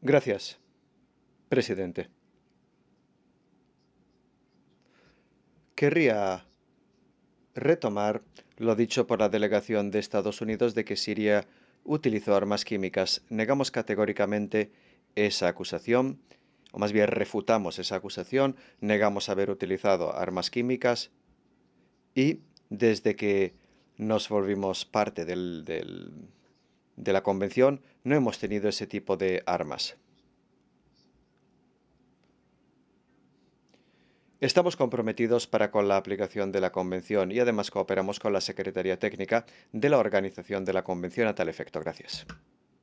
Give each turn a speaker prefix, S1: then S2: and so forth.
S1: Gracias, presidente. Querría retomar lo dicho por la delegación de Estados Unidos de que Siria utilizó armas químicas. Negamos categóricamente esa acusación, o más bien refutamos esa acusación, negamos haber utilizado armas químicas y desde que nos volvimos parte de la convención no hemos tenido ese tipo de armas. Estamos comprometidos para con la aplicación de la Convención y además cooperamos con la Secretaría Técnica de la Organización de la Convención a tal efecto. Gracias.